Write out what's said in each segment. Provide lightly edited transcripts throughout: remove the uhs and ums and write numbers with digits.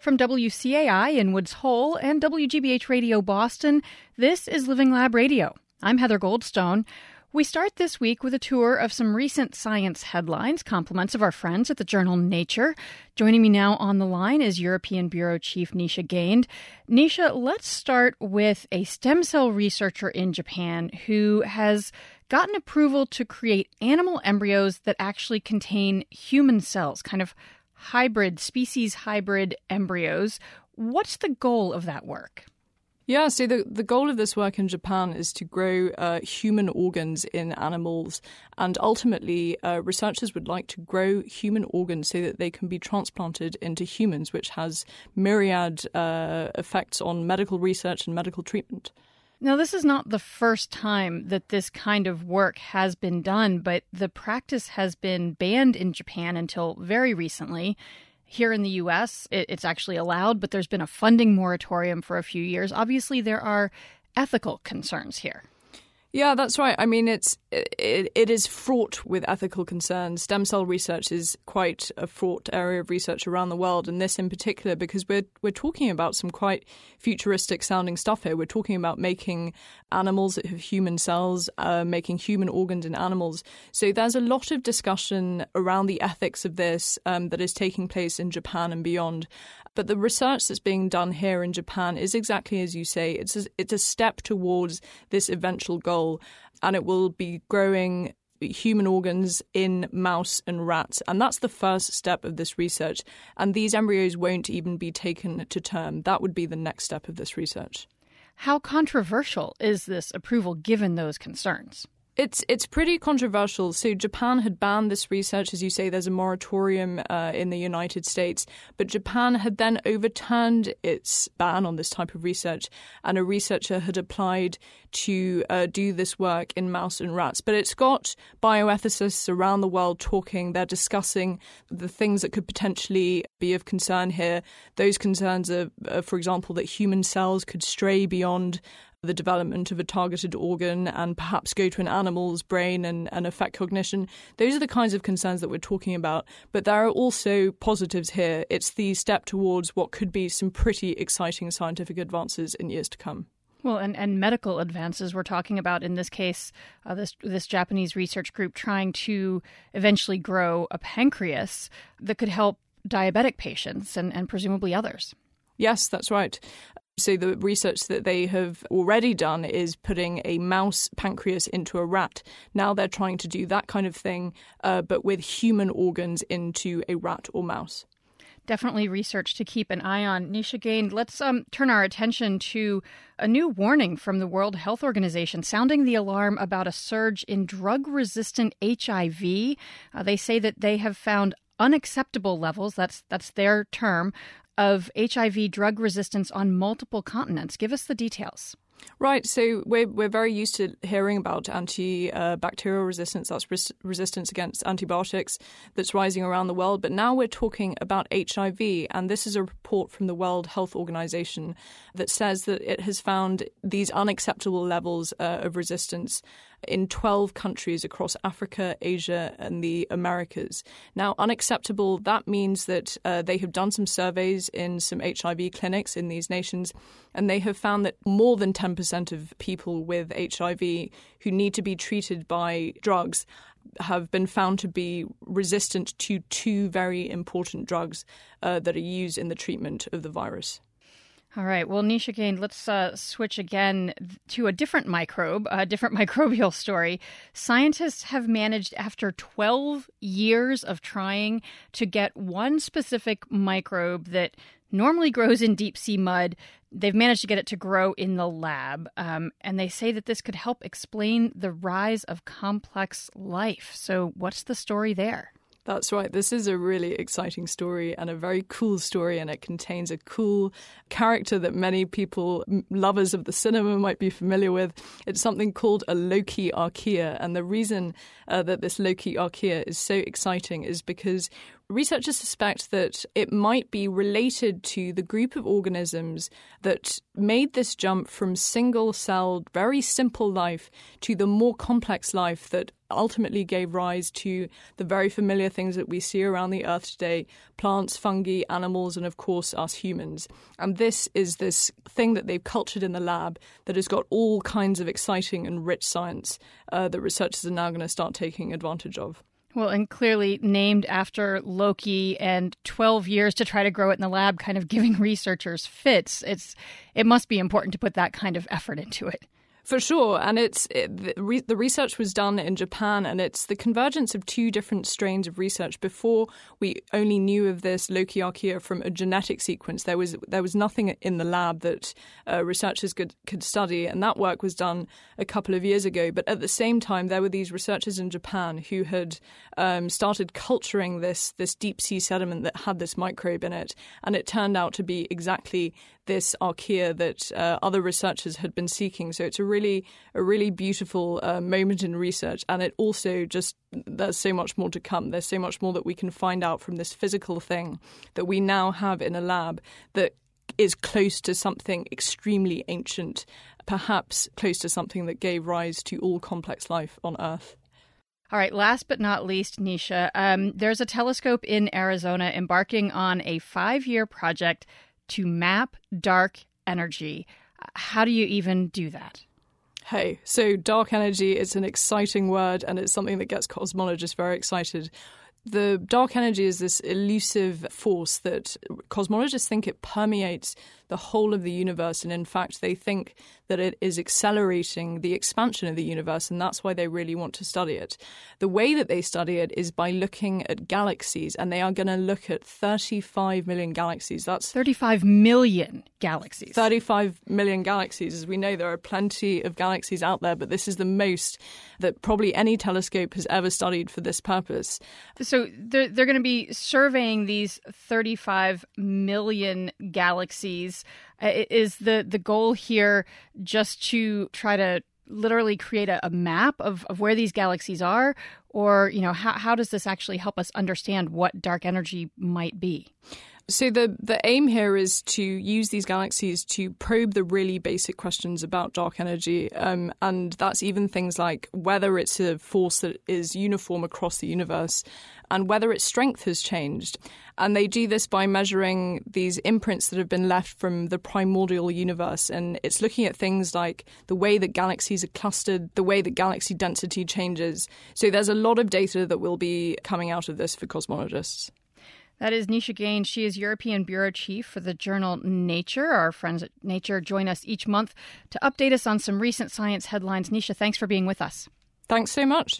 From WCAI in Woods Hole and WGBH Radio Boston, this is Living Lab Radio. I'm Heather Goldstone. We start this week with a tour of some recent science headlines, compliments of our friends at the journal Nature. Joining me now on the line is European Bureau Chief Nisha Gainde. Nisha, let's start with a stem cell researcher in Japan who has gotten approval to create animal embryos that actually contain human cells, kind of species hybrid embryos. What's the goal of that work? Yeah, so the goal of this work in Japan is to grow human organs in animals. And ultimately, researchers would like to grow human organs so that they can be transplanted into humans, which has myriad effects on medical research and medical treatment. Now, this is not the first time that this kind of work has been done, but the practice has been banned in Japan until very recently. Here in the U.S., it's actually allowed, but there's been a funding moratorium for a few years. Obviously, there are ethical concerns here. Yeah, that's right. I mean, it is fraught with ethical concerns. Stem cell research is quite a fraught area of research around the world, and this in particular because we're talking about some quite futuristic sounding stuff here. We're talking about making animals that have human cells, making human organs in animals. So there's a lot of discussion around the ethics of this that is taking place in Japan and beyond. But the research that's being done here in Japan is exactly as you say. It's a step towards this eventual goal, and it will be growing human organs in mouse and rats. And that's the first step of this research. And these embryos won't even be taken to term. That would be the next step of this research. How controversial is this approval given those concerns? It's pretty controversial. So Japan had banned this research. As you say, there's a moratorium in the United States. But Japan had then overturned its ban on this type of research. And a researcher had applied to do this work in mouse and rats. But it's got bioethicists around the world talking. They're discussing the things that could potentially be of concern here. Those concerns are, for example, that human cells could stray beyond the development of a targeted organ and perhaps go to an animal's brain and affect cognition. Those are the kinds of concerns that we're talking about. But there are also positives here. It's the step towards what could be some pretty exciting scientific advances in years to come. Well, and medical advances we're talking about in this case, this Japanese research group trying to eventually grow a pancreas that could help diabetic patients and presumably others. Yes, that's right. So the research that they have already done is putting a mouse pancreas into a rat. Now they're trying to do that kind of thing, but with human organs into a rat or mouse. Definitely research to keep an eye on. Nisha Gainde, let's turn our attention to a new warning from the World Health Organization sounding the alarm about a surge in drug-resistant HIV. They say that they have found unacceptable levels, that's their term, of HIV drug resistance on multiple continents. Give us the details. Right. So we're very used to hearing about antibacterial resistance, that's resistance against antibiotics that's rising around the world. But now we're talking about HIV. And this is a report from the World Health Organization that says that it has found these unacceptable levels of resistance in 12 countries across Africa, Asia, and the Americas. Now, unacceptable, that means that they have done some surveys in some HIV clinics in these nations, and they have found that more than 10% of people with HIV who need to be treated by drugs have been found to be resistant to two very important drugs that are used in the treatment of the virus. All right. Well, Nisha Gainde, let's switch again to a different microbe, a different microbial story. Scientists have managed, after 12 years of trying, to get one specific microbe that normally grows in deep sea mud. They've managed to get it to grow in the lab. And they say that this could help explain the rise of complex life. So what's the story there? That's right. This is a really exciting story and a very cool story, and it contains a cool character that many people, lovers of the cinema, might be familiar with. It's something called a Loki archaea, and the reason that this Loki archaea is so exciting is because researchers suspect that it might be related to the group of organisms that made this jump from single-celled, very simple life to the more complex life that ultimately gave rise to the very familiar things that we see around the Earth today: plants, fungi, animals, and of course us humans. And this is this thing that they've cultured in the lab that has got all kinds of exciting and rich science that researchers are now going to start taking advantage of. Well, and clearly named after Loki, and 12 years to try to grow it in the lab kind of giving researchers fits. It must be important to put that kind of effort into it. For sure. And the research was done in Japan, and it's the convergence of two different strains of research. Before, we only knew of this Loki archaea from a genetic sequence. There was nothing in the lab that researchers could study, and that work was done a couple of years ago. But at the same time, there were these researchers in Japan who had started culturing this deep sea sediment that had this microbe in it, and it turned out to be exactly this archaea that other researchers had been seeking. So it's a really beautiful moment in research, and it also there's so much more to come. There's so much more that we can find out from this physical thing that we now have in a lab that is close to something extremely ancient, perhaps close to something that gave rise to all complex life on Earth. All right, last but not least, Nisha, there's a telescope in Arizona embarking on a 5-year project to map dark energy. How do you even do that? Hey, so dark energy is an exciting word, and it's something that gets cosmologists very excited. The dark energy is this elusive force that cosmologists think it permeates the whole of the universe. And in fact, they think that it is accelerating the expansion of the universe. And that's why they really want to study it. The way that they study it is by looking at galaxies. And they are going to look at 35 million galaxies. That's 35 million galaxies. 35 million galaxies. As we know, there are plenty of galaxies out there, but this is the most that probably any telescope has ever studied for this purpose. So they're going to be surveying these 35 million galaxies. Is the goal here just to try to literally create a map of where these galaxies are? Or, how does this actually help us understand what dark energy might be? So the aim here is to use these galaxies to probe the really basic questions about dark energy. And that's even things like whether it's a force that is uniform across the universe and whether its strength has changed. And they do this by measuring these imprints that have been left from the primordial universe. And it's looking at things like the way that galaxies are clustered, the way that galaxy density changes. So there's a lot of data that will be coming out of this for cosmologists. That is Nisha Gaines. She is European Bureau Chief for the journal Nature. Our friends at Nature join us each month to update us on some recent science headlines. Nisha, thanks for being with us. Thanks so much.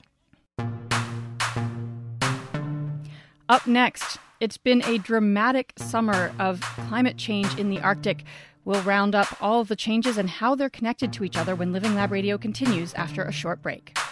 Up next, it's been a dramatic summer of climate change in the Arctic. We'll round up all of the changes and how they're connected to each other when Living Lab Radio continues after a short break.